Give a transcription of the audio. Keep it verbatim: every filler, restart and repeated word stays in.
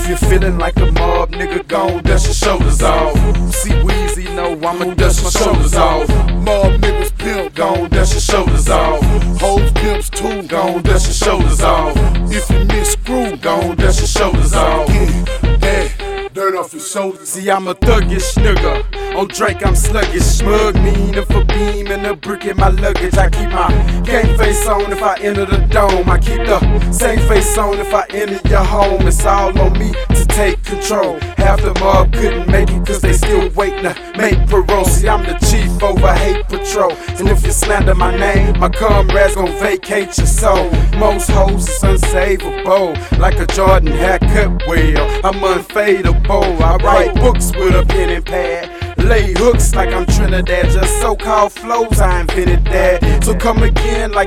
you're feeling like a mob, nigga, gon' dust your shoulders off. See Weezy, know I'ma dust my shoulders off. Mob niggas pimp, gon' dust your shoulders off. Hoes pimps too, gon' dust your shoulders off. If you miss screw, gon' dust your shoulders off. Yeah, yeah, dirt off your shoulders. See, I'm a thuggish nigga. On Drake, I'm sluggish. Smug, mean if a beam and a brick in my luggage. I keep my gang face on if I enter the dome. I keep the same face on if I enter your home. It's all on me to take control. Half the mob couldn't make it cause they still waiting to make parole. See, I'm the chief over hate patrol. And if you slander my name, my comrades gon' vacate your soul. Most hoes is unsavable, like a Jordan haircut wheel. I'm unfadable. I write books with a pen and pad. Lay hooks like I'm Trinidad. Just so-called flows, I invented that. So come again like